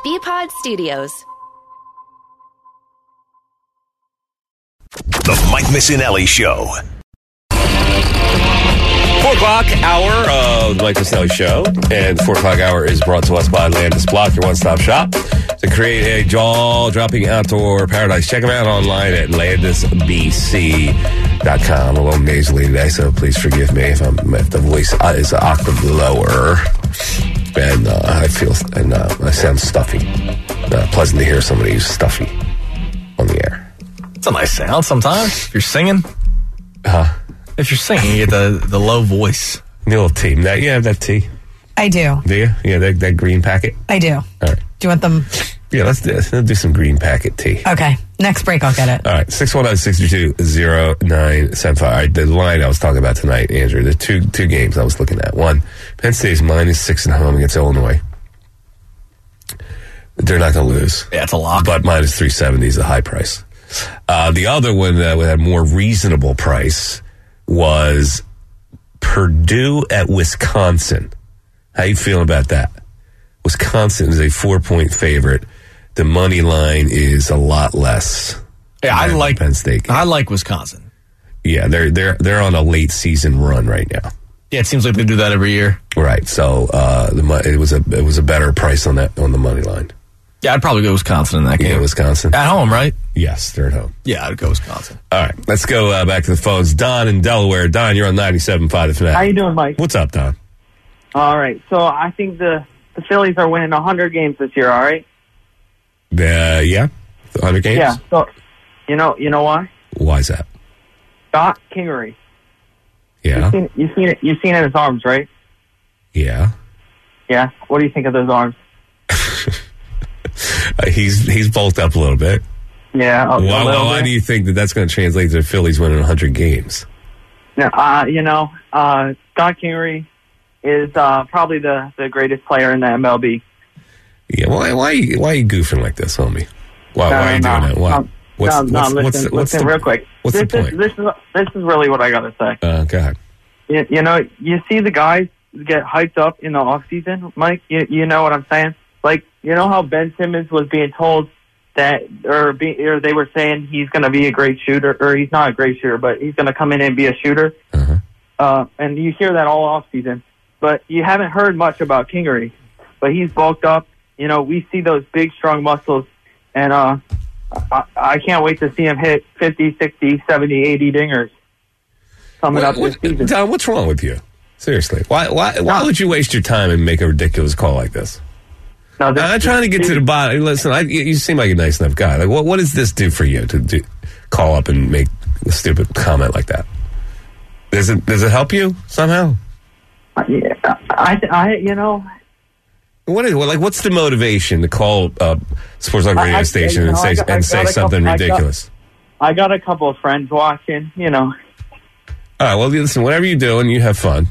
BPod Studios. The Mike Missinelli Show. 4 o'clock hour of the Mike Missinelli Show. And 4 o'clock hour is brought to us by Landis Block, your one-stop shop to create a jaw-dropping outdoor paradise. Check them out online at landisbc.com. A little nasally today, so please forgive me if the voice is an octave lower. And I sound stuffy. Pleasant to hear somebody who's stuffy on the air. It's a nice sound sometimes. If you're singing. If you're singing, you get the low voice. The little tea. You have that tea? I do. Do you? Yeah, that green packet? I do. All right. Do you want them? Yeah, let's do some green packet tea. Okay. Next break, I'll get it. All right. 619-632-0975. All right, the line I was talking about tonight, Andrew, the two games I was looking at. One, Penn State's -6 at home against Illinois. They're not going to lose. Yeah, it's a lock. But -370 is a high price. The other one that had a more reasonable price was Purdue at Wisconsin. How you feeling about that? Wisconsin is a 4-point favorite. The money line is a lot less. Yeah, I like Penn State. I like Wisconsin. Yeah, they're on a late season run right now. Yeah, it seems like they do that every year. Right. So it was a better price on the money line. Yeah, I'd probably go Wisconsin in that game. Yeah, Wisconsin. At home, right? Yes, they're at home. Yeah, I'd go Wisconsin. All right, let's go back to the phones. Don in Delaware. Don, you're on 97.5 The Fanatic. How you doing, Mike? What's up, Don? All right. So I think the Phillies are winning 100 games this year, all right? Yeah? 100 games? Yeah. So, you know why? Why is that? Scott Kingery. Yeah? You've seen it in his arms, right? Yeah. Yeah? What do you think of those arms? He's bulked up a little bit. Yeah. Why do you think that's going to translate to the Phillies winning 100 games? Scott Kingery is probably the greatest player in the MLB. Yeah. Why are you goofing like this, homie? Why are you doing that? Why? Listen real quick. What's the point? This is really what I got to say. Go ahead. You see the guys get hyped up in the off season, Mike. You know what I'm saying? Like, you know how Ben Simmons was being told that, or they were saying he's going to be a great shooter, or he's not a great shooter, but he's going to come in and be a shooter. Uh-huh. And you hear that all off season, but you haven't heard much about Kingery. But he's bulked up. We see those big, strong muscles, and I can't wait to see him hit 50, 60, 70, 80 dingers coming up this season. Don, what's wrong with you? Seriously, why would you waste your time and make a ridiculous call like this? No, I'm trying to get to the bottom. Listen, you seem like a nice enough guy. Like, what does this do for you to call up and make a stupid comment like that? Does it help you somehow? Yeah, What's the motivation to call Sports Talk Radio station and say something ridiculous? I got a couple of friends watching. All right. Well, listen. Whatever you do, and you have fun.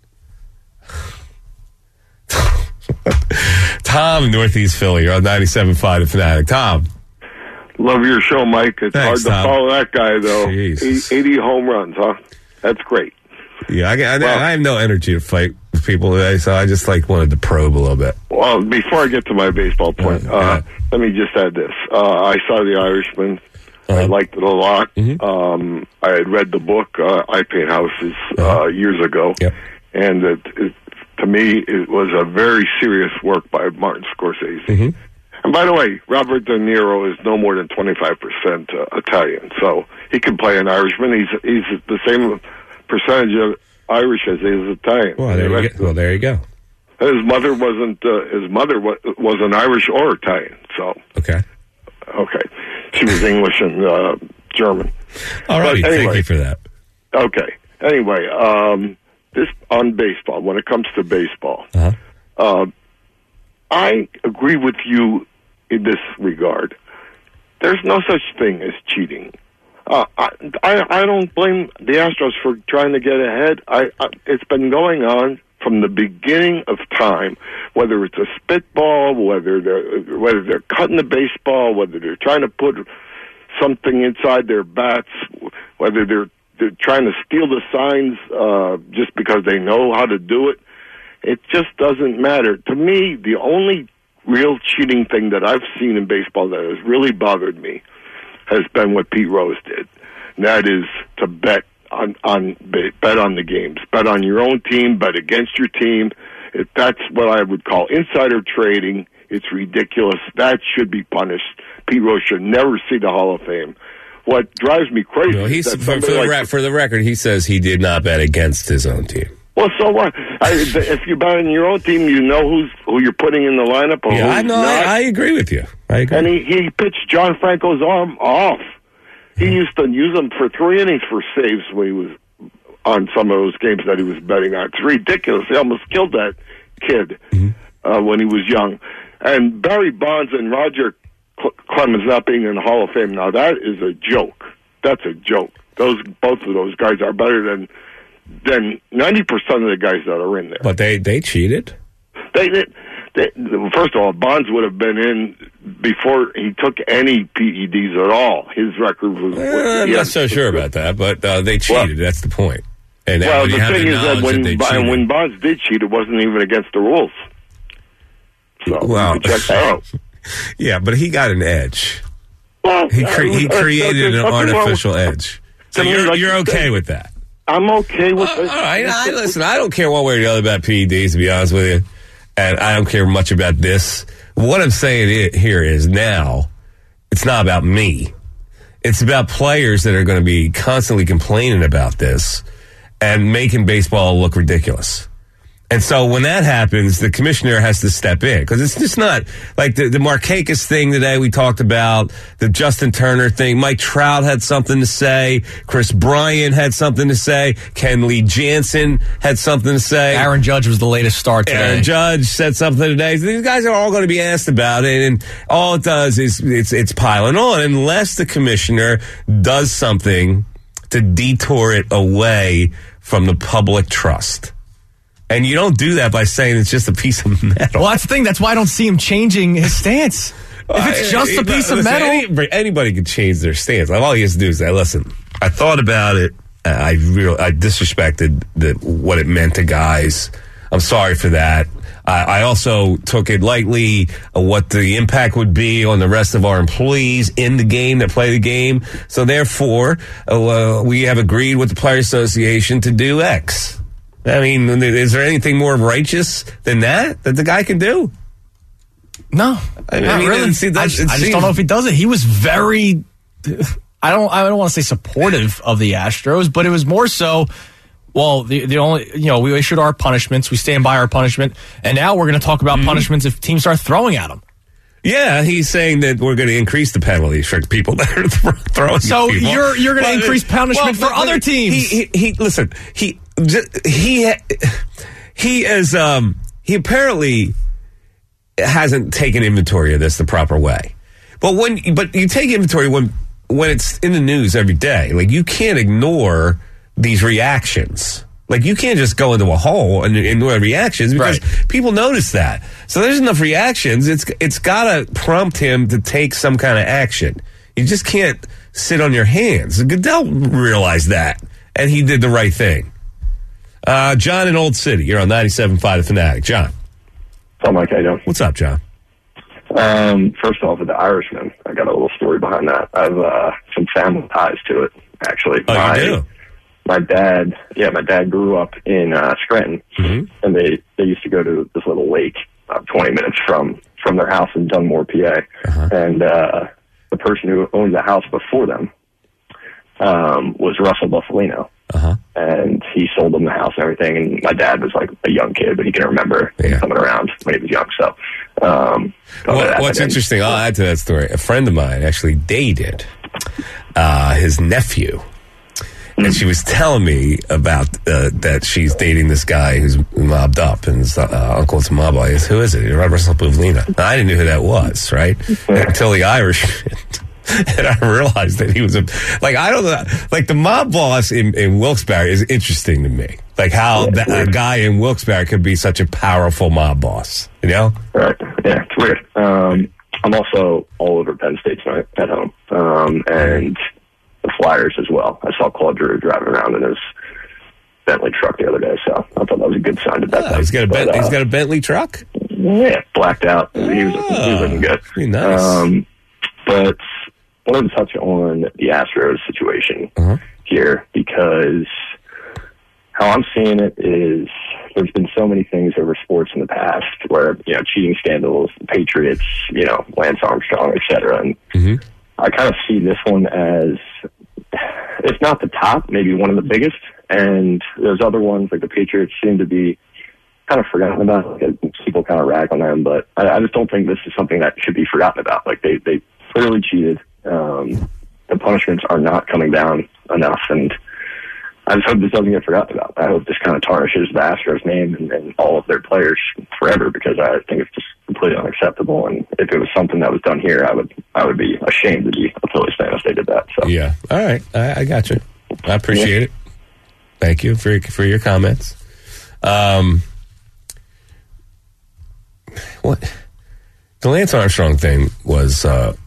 Tom in Northeast Philly. You're on 97.5 The Fanatic. Tom. Love your show, Mike. It's Thanks, hard to Tom. follow that guy, though. Jeez. 80 home runs, huh? That's great. Yeah, I have no energy to fight with people today, so I just wanted to probe a little bit. Well, before I get to my baseball point, let me just add this. I saw The Irishman. I liked it a lot. Mm-hmm. I had read the book, I Paint Houses, years ago. Yep. And to me, it was a very serious work by Martin Scorsese. Mm-hmm. And by the way, Robert De Niro is no more than 25% Italian, so he can play an Irishman. He's the same percentage of Irish as he is Italian. Well, there you go. His mother wasn't. His mother wasn't Irish or Italian. So okay, she was English and German. All right, anyway, thank you for that. Okay. Anyway, this on baseball. When it comes to baseball, I agree with you in this regard. There's no such thing as cheating. I don't blame the Astros for trying to get ahead. It's been going on from the beginning of time, whether it's a spitball, whether they're cutting the baseball, whether they're trying to put something inside their bats, whether they're trying to steal the signs just because they know how to do it. It just doesn't matter. To me, the only real cheating thing that I've seen in baseball that has really bothered me has been what Pete Rose did. And that is to bet on the games. Bet on your own team, bet against your team. That's what I would call insider trading. It's ridiculous. That should be punished. Pete Rose should never see the Hall of Fame. What drives me crazy is that for the record, he says he did not bet against his own team. Well, so what? If you bet on your own team, you know who you're putting in the lineup. Or I know. I agree with you. I agree. And he pitched John Franco's arm off. He used to use him for 3 innings for saves when he was on some of those games that he was betting on. It's ridiculous. He almost killed that kid when he was young. And Barry Bonds and Roger Clemens not being in the Hall of Fame, now that is a joke. That's a joke. Both of those guys are better than 90% of the guys that are in there. But they cheated. They first of all, Bonds would have been in before he took any PEDs at all. His record was... I'm not so sure about that, but they cheated. That's the point. And the thing is that when Bonds did cheat, it wasn't even against the rules. So you check that out. Yeah, but he got an edge. Well, he created an artificial edge. So you're okay with that? I'm okay with it. All right. Listen, I don't care one way or the other about PEDs, to be honest with you. And I don't care much about this. What I'm saying here is now, it's not about me. It's about players that are going to be constantly complaining about this and making baseball look ridiculous. And so when that happens, the commissioner has to step in, because it's just not like the Markakis thing today we talked about, the Justin Turner thing. Mike Trout had something to say. Chris Bryant had something to say. Kenley Jansen had something to say. Aaron Judge was the latest star today. Aaron Judge said something today. So these guys are all going to be asked about it, and all it does is it's piling on unless the commissioner does something to detour it away from the public trust. And you don't do that by saying it's just a piece of metal. Well, that's the thing. That's why I don't see him changing his stance. If it's just a piece of metal... Anybody can change their stance. All he has to do is say, listen, I thought about it. I disrespected what it meant to guys. I'm sorry for that. I also took it lightly, what the impact would be on the rest of our employees in the game that play the game. So therefore, we have agreed with the Players Association to do X. I mean, is there anything more righteous than that the guy can do? No, not really. I just don't know if he does it. He was very, I don't want to say supportive of the Astros, but it was more so, well, the only, we issued our punishments, we stand by our punishment, and now we're going to talk about punishments if teams start throwing at them. Yeah, he's saying that we're going to increase the penalties for people that are throwing. So people. you're going to increase punishment for other teams. He apparently hasn't taken inventory of this the proper way. But you take inventory when it's in the news every day. Like, you can't ignore these reactions. Like, you can't just go into a hole and ignore reactions because people notice that. So there's enough reactions. It's got to prompt him to take some kind of action. You just can't sit on your hands. Goodell realized that, and he did the right thing. John in Old City, you're on 97.5 The Fanatic. John. What's up, Mike? How you doing? What's up, John? First off, with the Irishman, I got a little story behind that. I have some family ties to it, actually. Oh, you do? My dad grew up in Scranton, and they used to go to this little lake 20 minutes from their house in Dunmore, PA. And the person who owned the house before them was Russell Buffalino. And he sold them the house and everything. And my dad was like a young kid, but he can remember coming around when he was young. So, what's interesting, I'll add to that story. A friend of mine actually dated his nephew. And she was telling me about that she's dating this guy who's mobbed up, and his uncle's a mob boy. Who is it? Russell Buffalino. I didn't know who that was, right? Until the Irish. And I realized that he was I don't know, like the mob boss in Wilkes-Barre is interesting to me. Like how a guy in Wilkes-Barre could be such a powerful mob boss, you know? Right. Yeah, it's weird. I'm also all over Penn State tonight at home, and the Flyers as well. I saw Claude Giroux driving around in his Bentley truck the other day, so I thought that was a good sign to bet. He's got a Bentley truck? blacked out. He was looking good. Nice. But I wanted to touch on the Astros situation here, because how I'm seeing it is there's been so many things over sports in the past where, cheating scandals, the Patriots, Lance Armstrong, et cetera. And I kind of see this one as, if not the top, maybe one of the biggest. And those other ones, like the Patriots, seem to be kind of forgotten about. People kind of rag on them, but I just don't think this is something that should be forgotten about. Like, they clearly cheated. The punishments are not coming down enough, and I just hope this doesn't get forgotten about. I hope this kind of tarnishes the Astros name and all of their players forever, because I think it's just completely unacceptable. And if it was something that was done here, I would be ashamed to be a Phillies fan if they did that. So. Yeah. All right. I got you. I appreciate it. Thank you for your comments. What the Lance Armstrong thing was,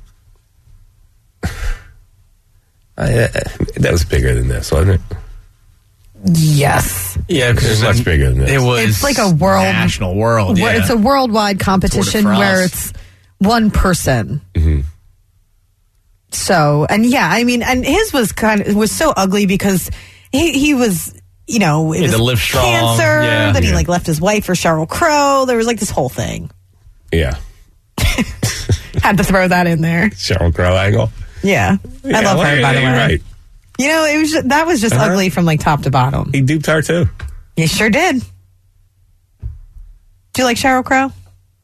that was bigger than this, wasn't it? Yes. Yeah, because it was much bigger than this. It's like a national world. Yeah. It's a worldwide competition where it's one person. Mm-hmm. So, and his was so ugly because he was, it was live strong. Cancer. Yeah. Then he left his wife for Sheryl Crow. There was this whole thing. Yeah. Had to throw that in there. Sheryl Crow angle. Yeah. I love her, by the way. You're right. That was just ugly from top to bottom. He duped her too. He sure did. Do you like Sheryl Crow?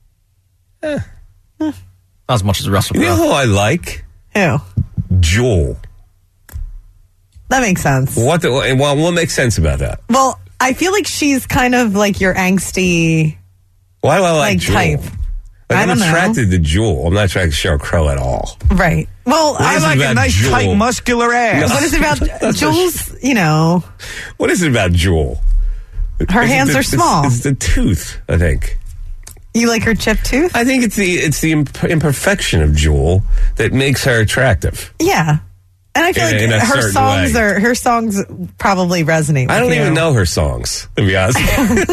Not as much as Russell Crowe. You know who I like? Who? Jewel. That makes sense. What makes sense about that? Well, I feel like she's kind of like your angsty. Why do I like Jewel? Type? I'm attracted to Jewel. I'm not attracted to Sheryl Crow at all. Right. Well, I like a nice, Jewel? tight, muscular ass. What is it about Jules? What is it about Jewel? Her hands are small. It's the tooth, I think. You like her chipped tooth? I think it's the imperfection of Jewel that makes her attractive. Yeah. And I feel like her songs probably resonate with I don't you. even know her songs, to be honest.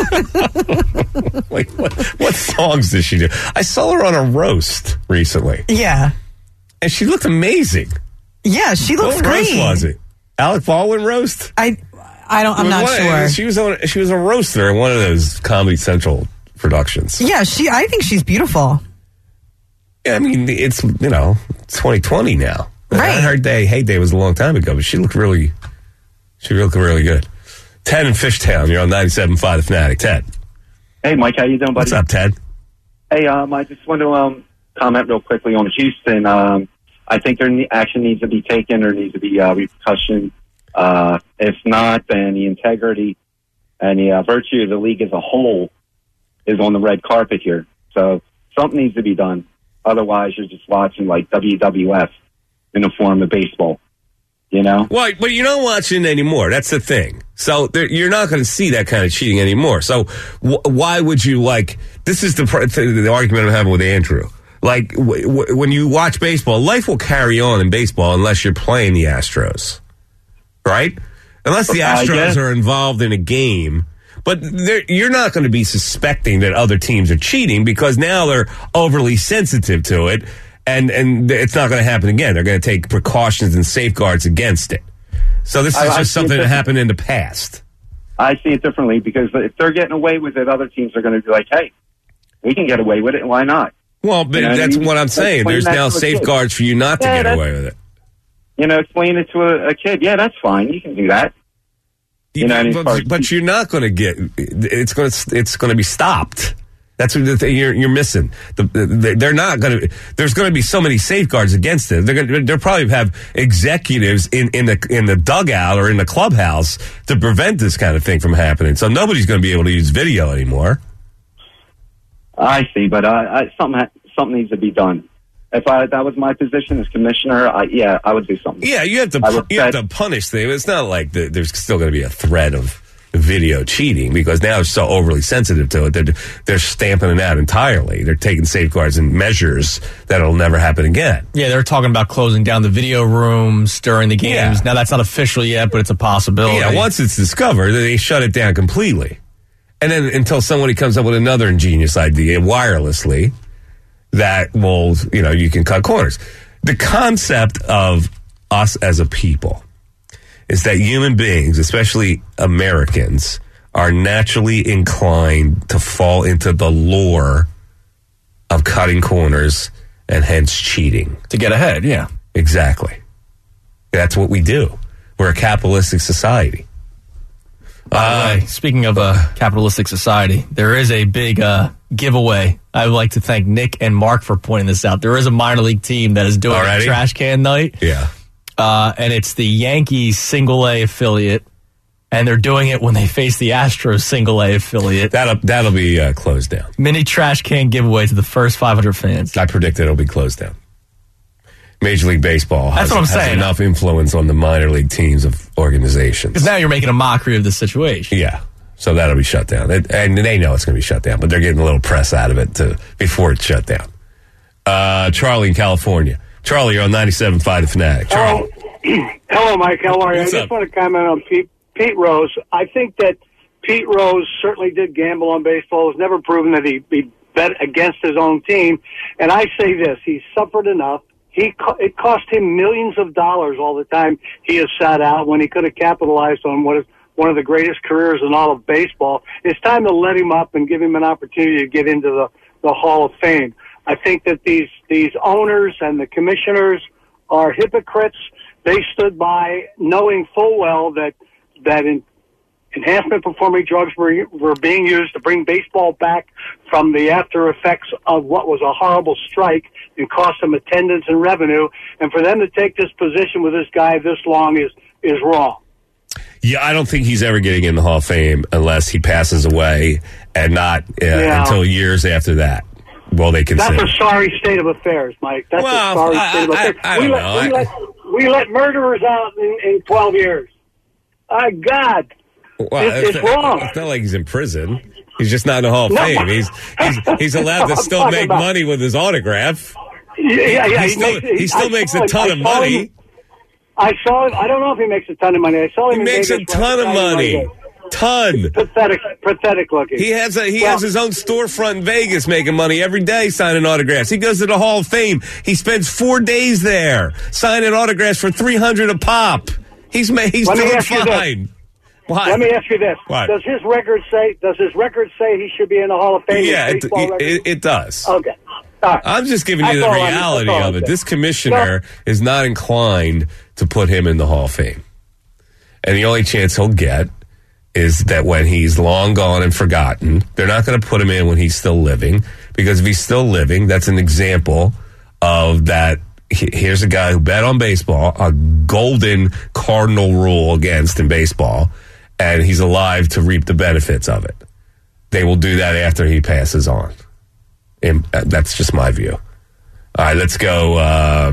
Like, what songs does she do? I saw her on a roast recently. Yeah. And she looked amazing. Yeah, she looks great. What roast was it? Alec Baldwin roast? I'm not sure. She was a roaster in one of those Comedy Central productions. Yeah, I think she's beautiful. Yeah, I mean, it's 2020 now. Right. Her heyday was a long time ago, but she looked really good. Ted in Fishtown, you're on 97.5 The Fanatic. Ted. Hey, Mike, how you doing, buddy? What's up, Ted? Hey, I just want to comment real quickly on Houston. I think action needs to be taken. There needs to be repercussion. If not, then the integrity and the virtue of the league as a whole is on the red carpet here. So something needs to be done. Otherwise, you're just watching like WWF in the form of baseball. Well, but you're not watching anymore. That's the thing. So you're not going to see that kind of cheating anymore. So why would you this is the argument I'm having with Andrew. Like, when you watch baseball, life will carry on in baseball unless you're playing the Astros, right? Unless the Astros are involved in a game. But you're not going to be suspecting that other teams are cheating because now they're overly sensitive to it. And it's not going to happen again. They're going to take precautions and safeguards against it. So this is just something that happened in the past. I see it differently because if they're getting away with it, other teams are going to be like, hey, we can get away with it. Why not? Well, but that's what I'm saying. There's now safeguards for you not to get away with it. Explain it to a kid. Yeah, that's fine. You can do that. But you're not going to get. It's going to be stopped. That's what you're missing. They're not going to. There's going to be so many safeguards against it. They'll probably have executives in the dugout or in the clubhouse to prevent this kind of thing from happening. So nobody's going to be able to use video anymore. I see, but something needs to be done. If that was my position as commissioner, I would do something. Yeah, you have to punish them. It's not like there's still going to be a threat of video cheating because now they're so overly sensitive to it. They're stamping it out entirely. They're taking safeguards and measures that'll never happen again. Yeah, they're talking about closing down the video rooms during the games. Yeah. Now that's not official yet, but it's a possibility. Yeah, once it's discovered, they shut it down completely. And then until somebody comes up with another ingenious idea wirelessly that will, you can cut corners. The concept of us as a people is that human beings, especially Americans, are naturally inclined to fall into the lure of cutting corners and hence cheating. To get ahead, yeah. Exactly. That's what we do. We're a capitalistic society. By the way, speaking of a capitalistic society, there is a big giveaway. I would like to thank Nick and Mark for pointing this out. There is a minor league team that is doing a trash can night. Yeah. And it's the Yankees single A affiliate. And they're doing it when they face the Astros single A affiliate. That'll be closed down. Mini trash can giveaway to the first 500 fans. I predict it'll be closed down. Major League Baseball has enough influence on the minor league teams of organizations. Because now you're making a mockery of the situation. Yeah. So that'll be shut down. And they know it's going to be shut down, but they're getting a little press out of it before it's shut down. Charlie in California. Charlie, you're on 97.5 The Fanatic. Charlie. Hello, Mike. How are you? What's I just up? want to comment on Pete Rose. I think that Pete Rose certainly did gamble on baseball. It's never proven that he bet against his own team. And I say this, he suffered enough. It cost him millions of dollars all the time he has sat out when he could have capitalized on what is one of the greatest careers in all of baseball. It's time to let him up and give him an opportunity to get into the Hall of Fame. I think that these owners and the commissioners are hypocrites. They stood by knowing full well that enhancement performing drugs were being used to bring baseball back from the after effects of what was a horrible strike and cost them attendance and revenue. And for them to take this position with this guy this long is wrong. Yeah, I don't think he's ever getting in the Hall of Fame unless he passes away and not until years after that. Well, they consider. That's a sorry state of affairs, Mike. That's a sorry state of affairs. I don't know. We let murderers out in 12 years. God. Well, it's wrong. It's not like he's in prison. He's just not in the Hall of Fame. He's allowed to still make money with his autograph. Yeah. He still makes a ton of money. I saw him. I don't know if he makes a ton of money. I saw him. He makes a ton of money. Ton. Pathetic looking. He has his own storefront in Vegas making money every day signing autographs. He goes to the Hall of Fame. He spends 4 days there signing autographs for $300 a pop. He's doing fine. Why? Let me ask you this. Why? Does his record say he should be in the Hall of Fame? Yeah, it does. Okay. Right. I'm just giving you the reality of it. This commissioner is not inclined to put him in the Hall of Fame. And the only chance he'll get is that when he's long gone and forgotten, they're not going to put him in when he's still living, because if he's still living, that's an example of that. Here's a guy who bet on baseball, a golden cardinal rule against in baseball, and he's alive to reap the benefits of it. They will do that after he passes on. And that's just my view. All right, let's go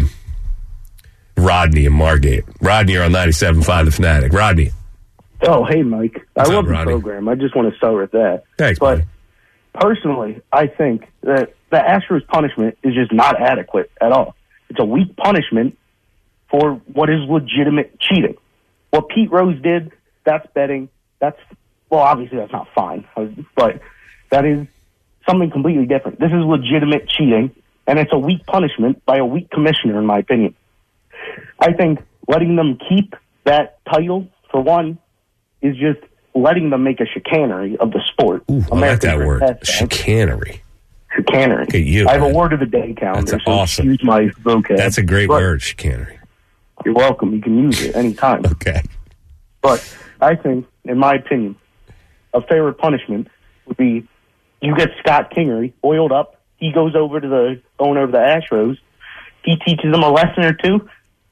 Rodney in Margate. Rodney, you're on 97.5 The Fanatic. Rodney. Oh, hey, Mike. What's I love up, the Rodney? program. I just want to start with that. Thanks, but buddy. Personally, I think that the Astros punishment is just not adequate at all. It's a weak punishment for what is legitimate cheating. What Pete Rose did, that's betting. Obviously that's not fine, but that is something completely different. This is legitimate cheating, and it's a weak punishment by a weak commissioner, in my opinion. I think letting them keep that title, for one, is just letting them make a chicanery of the sport. Ooh, I like that word, chicanery. Chicanery. Look at you, I have man. a word of the day calendar. That's so awesome. Excuse my vocab. That's a great word, chicanery. You're welcome. You can use it anytime. Okay. But I think, in my opinion, a fairer punishment would be you get Scott Kingery oiled up. He goes over to the owner of the Astros. He teaches him a lesson or two.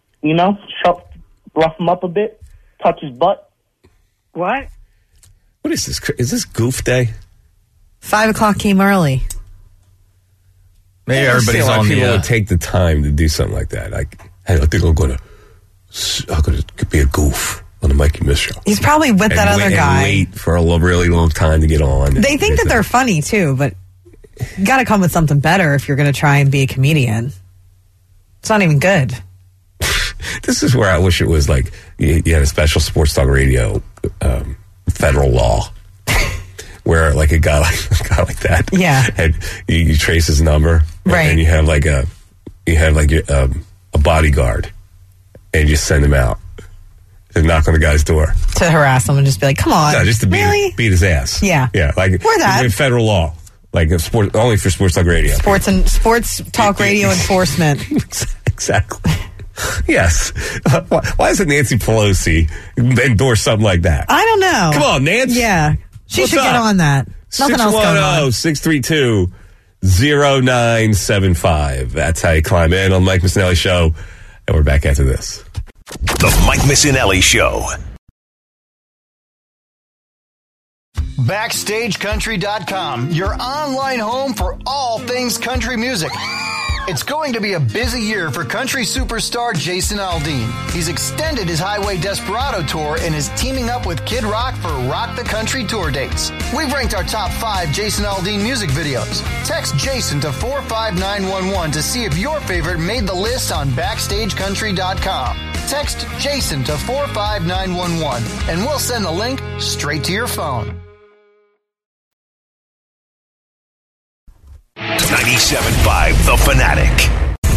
Rough him up a bit. Touch his butt. What? What is this? Is this goof day? 5 o'clock came early. Maybe everybody's on the... People would take the time to do something like that. Like, hey, I think I'm going to be a goof on the Mikey Miss show. He's probably with that other guy. And wait for a really long time to get on. They think that they're funny, too, but you got to come with something better if you're going to try and be a comedian. It's not even good. This is where I wish it was like you had a special sports talk radio federal law where like a guy like that, and you trace his number, right? And you have like a bodyguard, and you send him out to knock on the guy's door to harass him and just be like, "Come on, just to beat his ass." Yeah, like we're that federal law, like only for sports talk radio, sports talk radio enforcement. Exactly. Yes. Why doesn't Nancy Pelosi endorse something like that? I don't know. Come on, Nancy. Yeah. She should get on that. Nothing else going on. 610-632-0975. That's how you climb in on the Mike Missinelli Show. And we're back after this. The Mike Missinelli Show. BackstageCountry.com, your online home for all things country music. It's going to be a busy year for country superstar Jason Aldean. He's extended his Highway Desperado tour and is teaming up with Kid Rock for Rock the Country tour dates. We've ranked our top 5 Jason Aldean music videos. Text Jason to 45911 to see if your favorite made the list on BackstageCountry.com. Text Jason to 45911 and we'll send the link straight to your phone. 97.5 The Fanatic.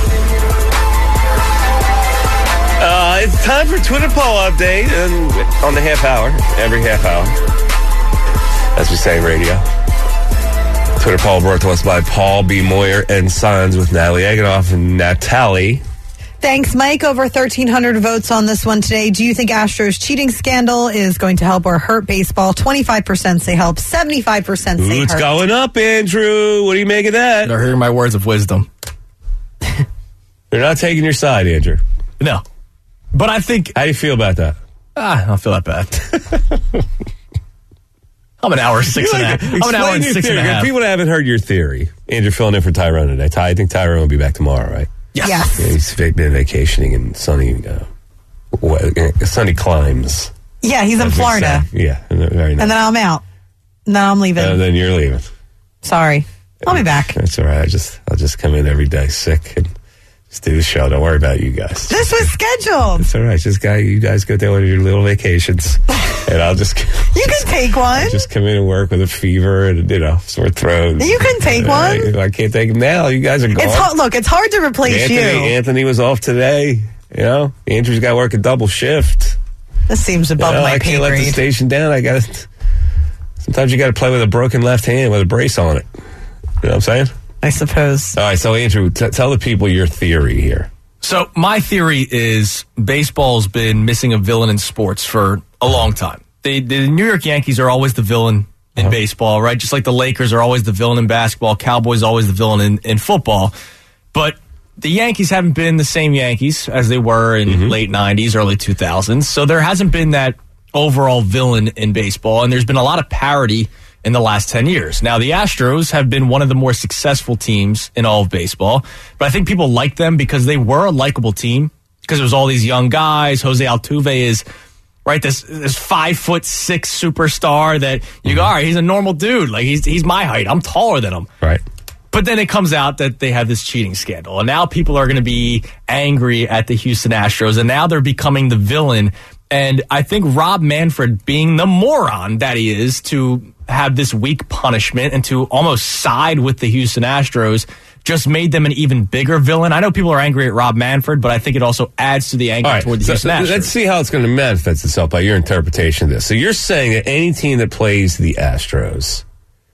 It's time for Twitter poll update on the half hour, every half hour, as we say in radio. Twitter poll brought to us by Paul B. Moyer and Sons with Natalie Eganoff and Natalie. Thanks, Mike. Over 1,300 votes on this one today. Do you think Astros cheating scandal is going to help or hurt baseball? 25% say help, 75% say hurt. It's going up, Andrew. What do you make of that? They're hearing my words of wisdom. They're not taking your side, Andrew. No. But I think... How do you feel about that? I don't feel that bad. I'm an hour 6 and a half. I'm an hour and 6 and a half. People that haven't heard your theory, Andrew filling in for Tyrone today. I think Tyrone will be back tomorrow, right? Yes. Yeah, he's been vacationing in sunny climes. Yeah, he's in Florida. Yeah, very nice. And then I'm out. And then I'm leaving. And then you're leaving. Sorry. I'll be back. That's all right. I'll just come in every day sick and just do the show. Don't worry about you guys. This was scheduled. It's all right. You guys go down on your little vacations. And I'll just... You can take one. I'll just come in and work with a fever and, sore throat. You can take one. I can't take them now. You guys are gone. Look, it's hard to replace you. Anthony was off today. Andrew's got to work a double shift. This seems above my pay grade. I can't let the station down. Sometimes you got to play with a broken left hand with a brace on it. You know what I'm saying? I suppose. All right, so Andrew, tell the people your theory here. So my theory is baseball's been missing a villain in sports for a long time. The New York Yankees are always the villain in baseball, right? Just like the Lakers are always the villain in basketball, Cowboys always the villain in football. But the Yankees haven't been the same Yankees as they were in late 90s, early 2000s. So there hasn't been that overall villain in baseball, and there's been a lot of parity in the last 10 years. Now, the Astros have been one of the more successful teams in all of baseball, but I think people like them because they were a likable team, because it was all these young guys. Jose Altuve is, right, this 5'6" superstar that you go, all right, he's a normal dude. Like, he's my height. I'm taller than him. Right. But then it comes out that they have this cheating scandal, and now people are going to be angry at the Houston Astros, and now they're becoming the villain. And I think Rob Manfred, being the moron that he is, to have this weak punishment and to almost side with the Houston Astros just made them an even bigger villain. I know people are angry at Rob Manfred, but I think it also adds to the anger toward the Houston Astros. Let's see how it's going to manifest itself by your interpretation of this. So you're saying that any team that plays the Astros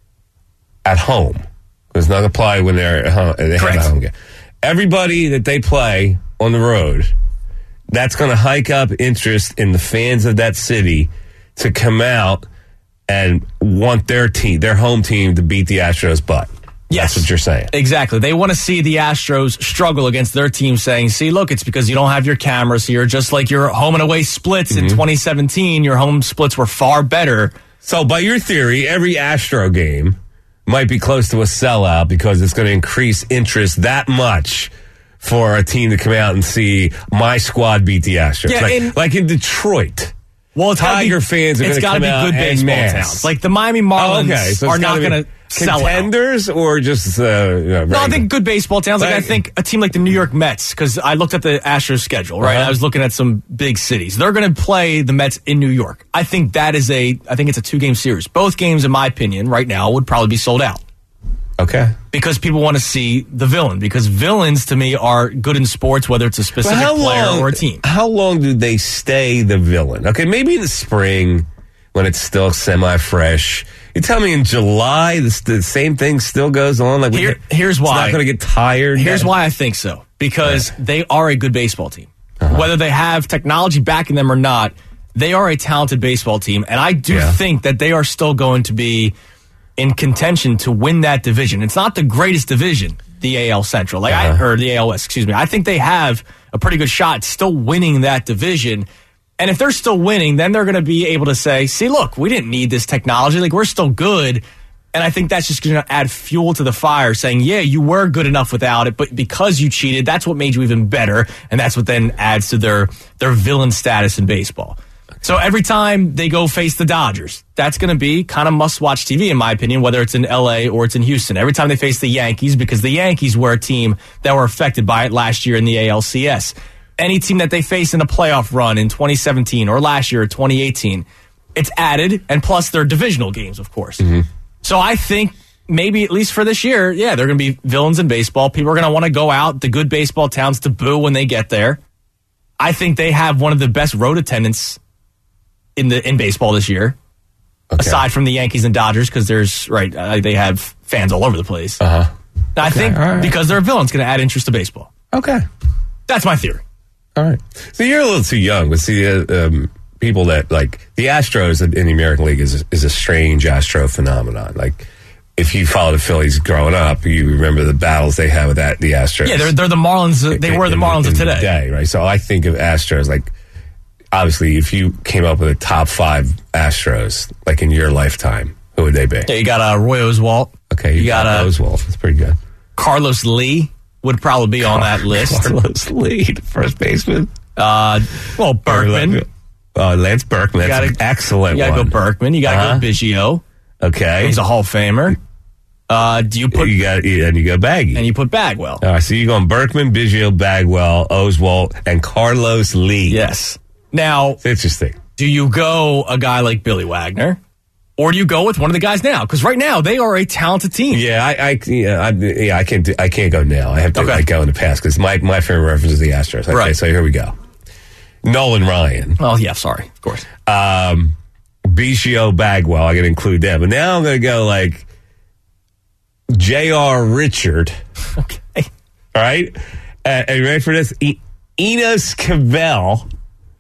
at home does not apply when they're at home. They have a home game. Everybody that they play on the road, that's going to hike up interest in the fans of that city to come out and want their home team to beat the Astros' butt. Yes. That's what you're saying. Exactly. They want to see the Astros struggle against their team, saying, see, look, it's because you don't have your cameras here. Just like your home and away splits in 2017, your home splits were far better. So by your theory, every Astro game might be close to a sellout because it's going to increase interest that much for a team to come out and see my squad beat the Astros. Yeah, like in Detroit. Well, Tiger fans are going to come out good baseball towns. Like the Miami Marlins are not going to. contenders or just no, I think good baseball towns. Like I think a team like the New York Mets, because I looked at the Astros schedule, right? I was looking at some big cities. They're going to play the Mets in New York. I think it's a 2-game series. Both games, in my opinion, right now would probably be sold out. Okay. Because people want to see the villain. Because villains, to me, are good in sports, whether it's a specific player or a team. How long do they stay the villain? Okay, maybe in the spring when it's still semi-fresh. You tell me in July the same thing still goes on? Like here's why. It's not going to get tired? Here's why I think so. Because they are a good baseball team. Whether they have technology backing them or not, they are a talented baseball team. And I do think that they are still going to be in contention to win that division. It's not the greatest division, the AL Central, or the AL West, excuse me. I think they have a pretty good shot still winning that division. And if they're still winning, then they're going to be able to say, see, look, we didn't need this technology. Like, we're still good. And I think that's just going to add fuel to the fire, saying, yeah, you were good enough without it, but because you cheated, that's what made you even better. And that's what then adds to their villain status in baseball. So every time they go face the Dodgers, that's going to be kind of must-watch TV, in my opinion, whether it's in L.A. or it's in Houston. Every time they face the Yankees, because the Yankees were a team that were affected by it last year in the ALCS. Any team that they face in a playoff run in 2017 or last year or 2018, it's added, and plus their divisional games, of course. So I think maybe at least for this year, they're going to be villains in baseball. People are going to want to go out, the good baseball towns, to boo when they get there. I think they have one of the best road attendance in baseball this year, aside from the Yankees and Dodgers, because they have fans all over the place. I think because they're villains, going to add interest to baseball. Okay, that's my theory. All right, so you're a little too young, but see, people that like the Astros in the American League is a strange Astro phenomenon. Like, if you follow the Phillies growing up, you remember the battles they had with the Astros. Yeah, they're the Marlins. They were the Marlins of today, right? So I think of Astros like. Obviously, if you came up with a top 5 Astros, like in your lifetime, who would they be? Yeah, you got Roy Oswalt. Okay, you got Oswalt. That's pretty good. Carlos Lee would probably be on that list. Carlos Lee, the first baseman. Berkman. Lance Berkman. That's an excellent one. You got to go Berkman. You got to go Biggio. Okay. He's a Hall of Famer. You go Baggy. And you put Bagwell. All right, so you're going Berkman, Biggio, Bagwell, Oswalt, and Carlos Lee. Yes. Now, it's interesting. Do you go a guy like Billy Wagner, or do you go with one of the guys now? Because right now they are a talented team. Yeah, I can't go now. I have to go in the past because my favorite reference is the Astros. Okay, right. So here we go. Nolan Ryan. Oh yeah, sorry, of course. Biggio, Bagwell. I got to include them, but now I'm going to go like J.R. Richard. Okay. All right. Are you ready for this? Enos Cavell.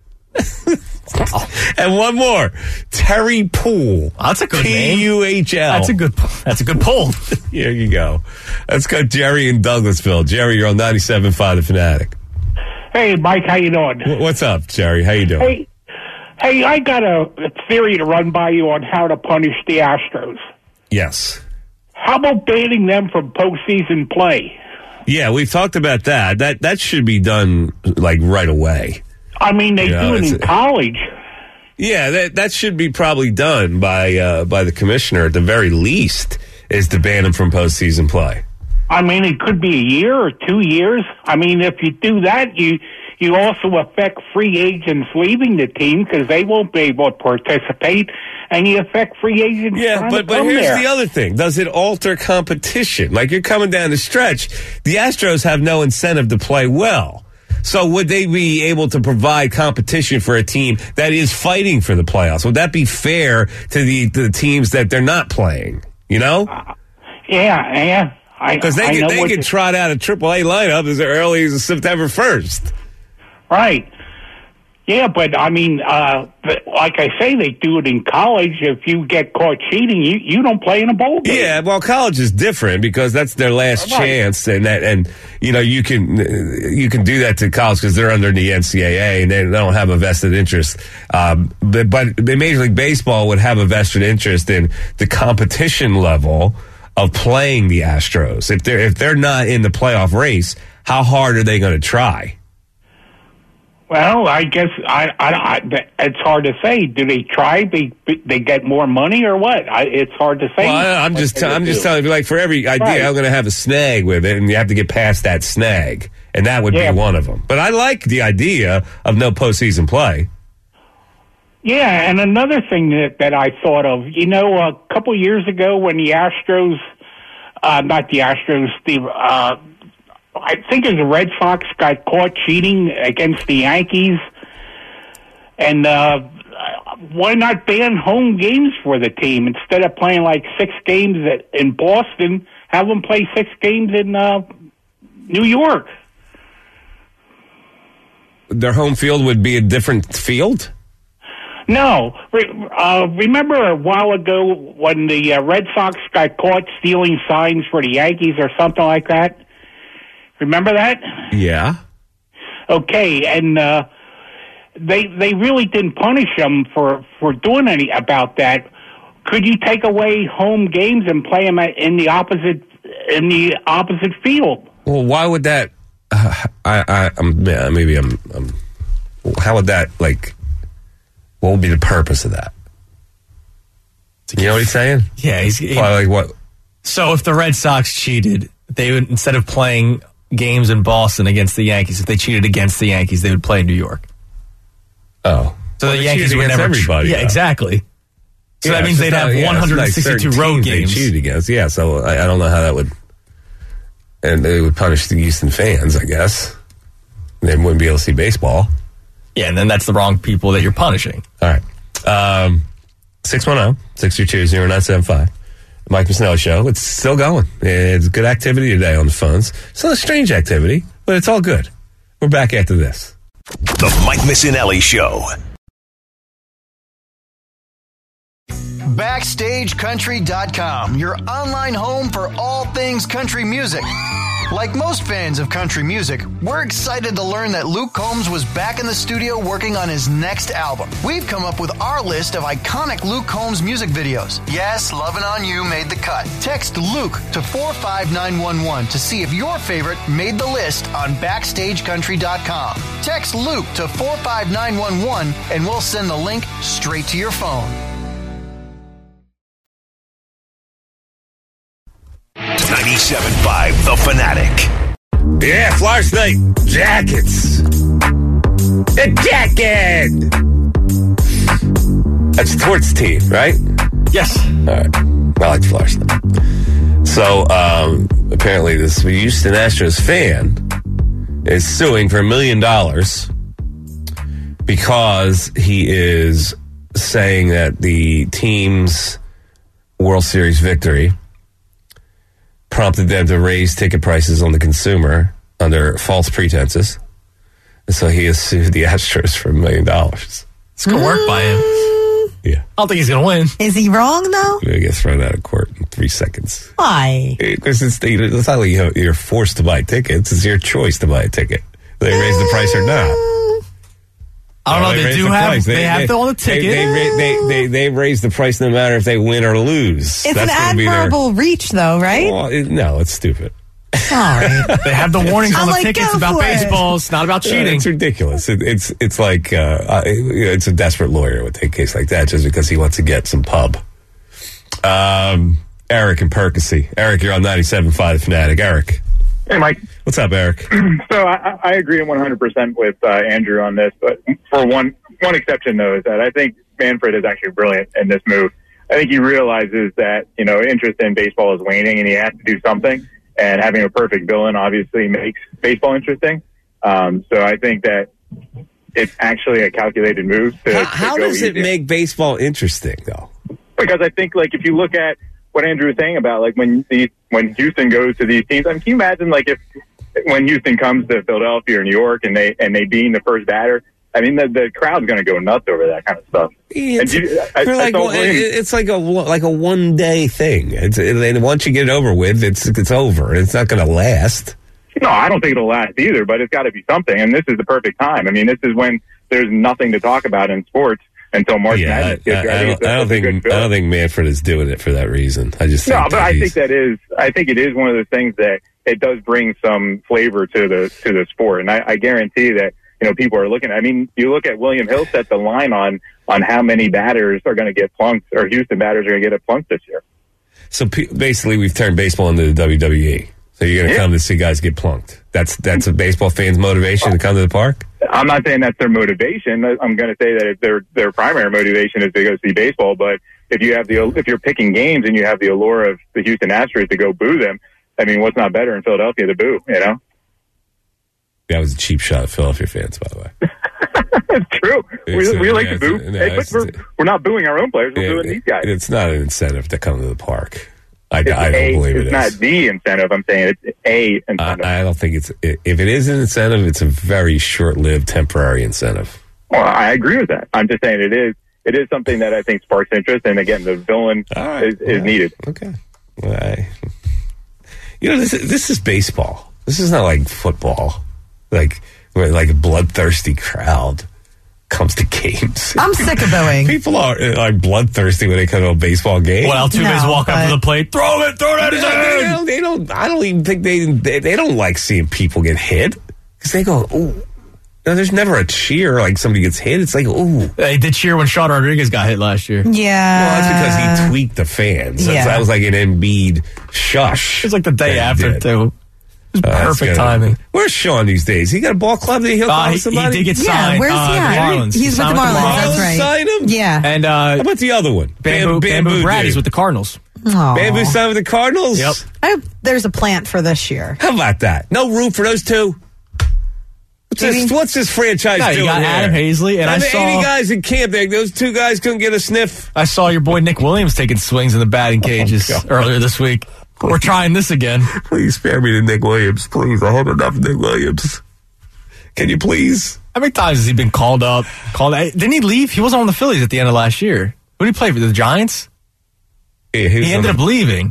And one more, Terry Poole. That's a good name. P-U-H-L. That's a good pull. Here you go. Let's go, Jerry in Douglasville. Jerry, you're on 97.5 The Fanatic. Hey, Mike, how you doing? What's up, Jerry? How you doing? Hey, I got a theory to run by you on how to punish the Astros. Yes. How about banning them from postseason play? Yeah, we've talked about that. That should be done like right away. I mean, they do it in college. Yeah, that should be probably done by the commissioner at the very least, is to ban them from postseason play. I mean, it could be a year or 2 years. I mean, if you do that, you also affect free agents leaving the team because they won't be able to participate, and you affect free agents. Yeah, but here's the other thing: does it alter competition? Like, you're coming down the stretch, the Astros have no incentive to play well. So would they be able to provide competition for a team that is fighting for the playoffs? Would that be fair to the teams that they're not playing? You know? Yeah. Because they could trot out a AAA lineup as early as September 1st. Right. Yeah, but I mean, like I say, they do it in college. If you get caught cheating, you don't play in a bowl game. Yeah, well, college is different because that's their last chance, and you know you can do that to college because they're under the NCAA and they don't have a vested interest. But Major League Baseball would have a vested interest in the competition level of playing the Astros. If they're not in the playoff race, how hard are they going to try? Well, I guess it's hard to say. Do they try? They get more money or what? It's hard to say. Well, I'm just telling you, like, for every idea, right, I'm going to have a snag with it, and you have to get past that snag, and that would be one of them. But I like the idea of no postseason play. Yeah, and another thing that I thought of, a couple years ago when the Astros, not the Astros, I think it was the Red Sox got caught cheating against the Yankees. And why not ban home games for the team? Instead of playing like 6 games in Boston, have them play 6 games in New York. Their home field would be a different field? No. Remember a while ago when the Red Sox got caught stealing signs for the Yankees or something like that? Remember that? Yeah. Okay, and they really didn't punish them for doing any about that. Could you take away home games and play them in the opposite field? Well, why would that? How would that, like? What would be the purpose of that? You know what he's saying? Yeah, like what? So if the Red Sox cheated, they would, instead of playing games in Boston against the Yankees, if they cheated against the Yankees, they would play in New York. Oh. So the Yankees would never everybody. Yeah, exactly. So that means they'd have 162 road games. They cheated against. Yeah, so I don't know how that would. And they would punish the Houston fans, I guess. They wouldn't be able to see baseball. Yeah, and then that's the wrong people that you're punishing. All right. 610-622-0975. Mike Missanelli Show. It's still going. It's good activity today on the phones. Still a strange activity, but it's all good. We're back after this. The Mike Missanelli Show. BackstageCountry.com, your online home for all things country music. Like most fans of country music, we're excited to learn that Luke Combs was back in the studio working on his next album. We've come up with our list of iconic Luke Combs music videos. Yes, Lovin' On You made the cut. Text Luke to 45911 to see if your favorite made the list on BackstageCountry.com. Text Luke to 45911 and we'll send the link straight to your phone. 97.5 The Fanatic. Yeah, Flowers Night Jackets. The jacket. That's Tort's team, right? Yes. All right. I like Flowers Night. So apparently, this Houston Astros fan is suing for $1 million because he is saying that the team's World Series victory prompted them to raise ticket prices on the consumer under false pretenses. And so he has sued the Astros for $1 million. It's going to work by him. Yeah. I don't think he's going to win. Is he wrong, though? You're going to get thrown out of court in 3 seconds. Why? Because it's not like you're forced to buy tickets. It's your choice to buy a ticket. They raise the price or not. I don't know. They do have. They have all the ticket. They raise the price no matter if they win or lose. It's an admirable reach, though, right? Well, no, it's stupid. Sorry. They have the warnings on the tickets about baseball. It's not about cheating. It's ridiculous. It's like it's a desperate lawyer would take a case like that just because he wants to get some pub. Eric in Percy. Eric, you're on 97.5 The Fanatic. Eric. Hey, Mike. What's up, Eric? So I agree 100% with Andrew on this, but for one exception, though, is that I think Manfred is actually brilliant in this move. I think he realizes that, interest in baseball is waning and he has to do something, and having a perfect villain obviously makes baseball interesting. So I think that it's actually a calculated move. How does it make baseball interesting, though? Because I think, like, if you look at what Andrew was saying about, like, when Houston goes to these teams, I mean, can you imagine, like, when Houston comes to Philadelphia or New York and they being the first batter, I mean, the crowd's going to go nuts over that kind of stuff. It's like a 1 day thing. And once you get it over with, it's over. It's not going to last. No, I don't think it'll last either, but it's got to be something. And this is the perfect time. I mean, this is when there's nothing to talk about in sports until March Madness gets here. I don't think Manfred is doing it for that reason. I just think I think it is one of the things that it does bring some flavor to the sport, and I guarantee that people are looking at. I mean, you look at William Hill set the line on how many batters are going to get plunked, or Houston batters are going to get plunked this year. So basically, we've turned baseball into the WWE. So you're going to come to see guys get plunked. That's a baseball fan's motivation to come to the park? I'm not saying that's their motivation. I'm going to say that their primary motivation is to go see baseball. But if you're picking games and you have the allure of the Houston Astros to go boo them, I mean, what's not better in Philadelphia to boo, That was a cheap shot at Philadelphia fans, by the way. It's true. We like to boo. We're not booing our own players. We're booing these guys. It's not an incentive to come to the park. I don't believe it is. It's not the incentive. I'm saying it's a incentive. I don't think it's... If it is an incentive, it's a very short-lived, temporary incentive. Well, I agree with that. I'm just saying it is something that I think sparks interest. And again, the villain is needed. Okay. Well, this is baseball. This is not like football. Where a bloodthirsty crowd comes to games. I'm sick of booing. People are bloodthirsty when they come to a baseball game. Well, Altuve's walk up to the plate, throw it at his head. They don't. I don't even think they don't like seeing people get hit because they go, ooh. There's never a cheer like somebody gets hit. It's like, ooh. They did cheer when Sean Rodriguez got hit last year. Yeah. Well, that's because he tweaked the fans. That was like an Embiid shush. It was like the day after, too. It was perfect timing. Where's Sean these days? He got a ball club that he'll call somebody? He did get signed. Yeah, where's he at? The Marlins. He's with the Marlins, that's right. Signed him? Yeah. And how about the other one? Bamboo Brad, he's with the Cardinals. Aww. Bamboo signed with the Cardinals? Yep. I hope there's a plant for this year. How about that? No room for those two? What's this franchise doing? You got here? Adam Hazley, and I saw 80 guys in camp. Those two guys couldn't get a sniff. I saw your boy Nick Williams taking swings in the batting cages earlier this week. We're trying this again. Please spare me to Nick Williams, please. I have enough of Nick Williams. Can you please? How many times has he been called up? Didn't he leave? He wasn't on the Phillies at the end of last year. Who did he play for? The Giants? Yeah, he ended up leaving.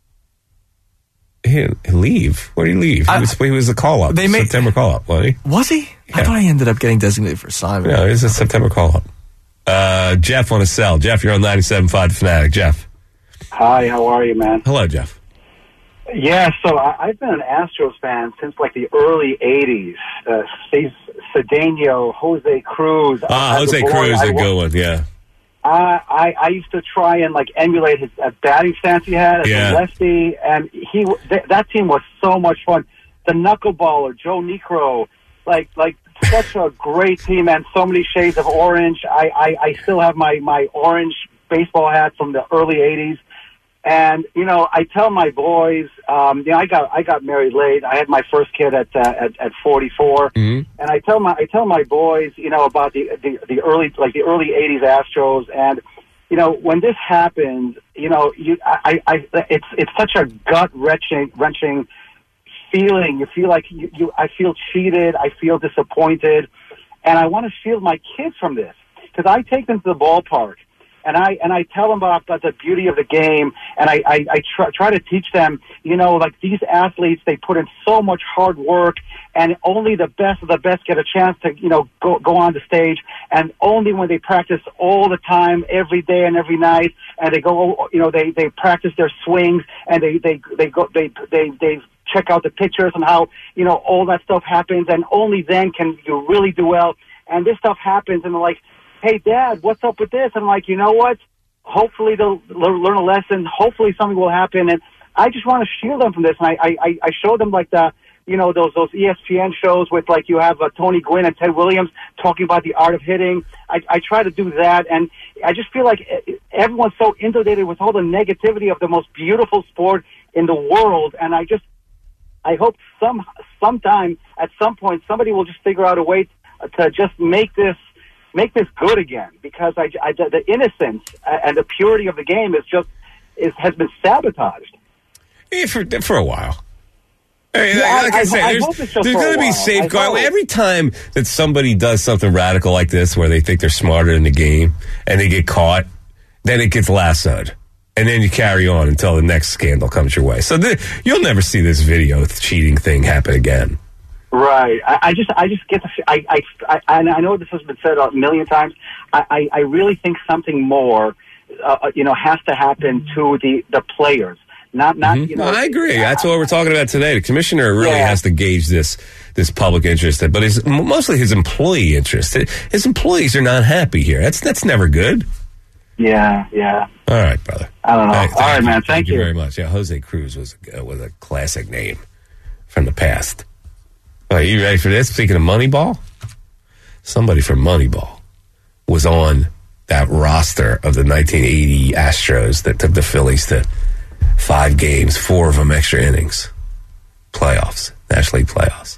He leave? Where did he leave? He was a call-up. September call-up, wasn't he? Was he? Yeah. I thought he ended up getting designated for assignment. No, it was a September call-up. Jeff on a cell. Jeff, you're on 97.5 The Fanatic. Jeff. Hi, how are you, man? Hello, Jeff. Yeah, so I've been an Astros fan since the early 80s. Cedeno, Jose Cruz. Jose Cruz is a good one, yeah. I used to try and emulate his batting stance he had as a lefty, and that team was so much fun. The knuckleballer, Joe Niekro, such a great team, and so many shades of orange. I still have my orange baseball hat from the early 80s. And I tell my boys, I got married late. I had my first kid at 44, and I tell my boys, about the early 80s Astros, and when this happens, it's such a gut wrenching feeling. You feel like I feel cheated. I feel disappointed, and I want to shield my kids from this because I take them to the ballpark. And I tell them about the beauty of the game, and I try to teach them, these athletes, they put in so much hard work, and only the best of the best get a chance to, go on the stage, and only when they practice all the time, every day and every night, and they go, they practice their swings, and they check out the pictures and how, all that stuff happens, and only then can you really do well. And this stuff happens, and they're like, hey, Dad, what's up with this? I'm like, you know what? Hopefully they'll learn a lesson. Hopefully something will happen. And I just want to shield them from this. And I show them those ESPN shows with you have Tony Gwynn and Ted Williams talking about the art of hitting. I try to do that. And I just feel like everyone's so inundated with all the negativity of the most beautiful sport in the world. And I hope sometime at some point somebody will just figure out a way to just make this good again, because the innocence and the purity of the game has been sabotaged. For a while. There's going to be safeguard. Every time that somebody does something radical like this, where they think they're smarter in the game and they get caught, then it gets lassoed. And then you carry on until the next scandal comes your way. So you'll never see this video cheating thing happen again. Right. I just get I know this has been said a million times. I really think something more, has to happen to the players. Not Mm-hmm. I agree. That's what we're talking about today. The commissioner really has to gauge this public interest, but mostly his employee interest. His employees are not happy here. That's never good. Yeah. All right, brother. I don't know. All right, man. Thank you very much. Yeah, Jose Cruz was a classic name from the past. All right, you ready for this? Speaking of Moneyball, somebody from Moneyball was on that roster of the 1980 Astros that took the Phillies to 5 games, 4 of them extra innings, playoffs, National League playoffs.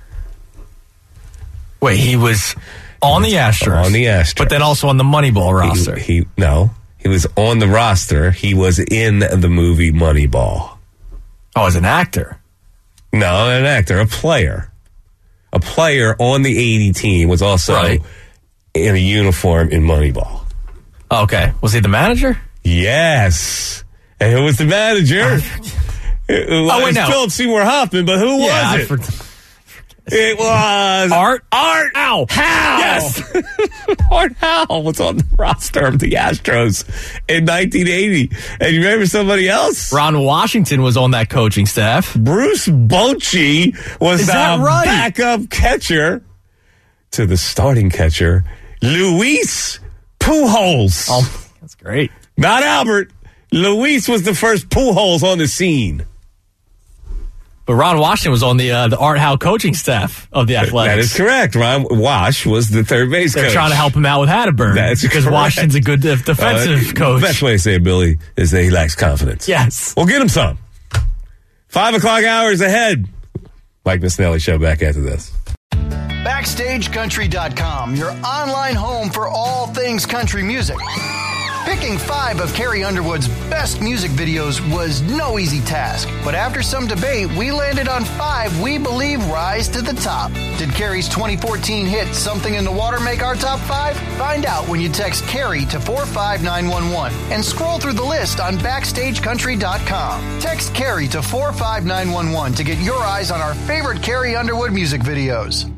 Wait, he was on the Astros. On the Astros. But then also on the Moneyball roster. He was on the roster. He was in the movie Moneyball. Oh, as an actor? No, an actor, a player. A player on the 80 team was also in a uniform in Moneyball. Okay. Was he the manager? Yes. And who was the manager? Philip Seymour Hoffman, but who was it? It was Art Howe. Yes. Art Howe was on the roster of the Astros in 1980. And you remember somebody else? Ron Washington was on that coaching staff. Bruce Bochy was the backup catcher to the starting catcher, Luis Pujols. Oh, that's great. Not Albert. Luis was the first Pujols on the scene. But Ron Washington was on the Art Howe coaching staff of the Athletics. That is correct. Ron Wash was the third base coach. They're trying to help him out with Hatterburn. That's because correct. Washington's a good defensive coach. The best way to say it, Billy, is that he lacks confidence. Yes. Well, get him some. 5 o'clock hours ahead. Mike Missinelli Show back after this. BackstageCountry.com, your online home for all things country music. Picking 5 of Carrie Underwood's best music videos was no easy task, but after some debate, we landed on 5 we believe rise to the top. Did Carrie's 2014 hit Something in the Water make our top 5? Find out when you text Carrie to 45911 and scroll through the list on BackstageCountry.com. Text Carrie to 45911 to get your eyes on our favorite Carrie Underwood music videos.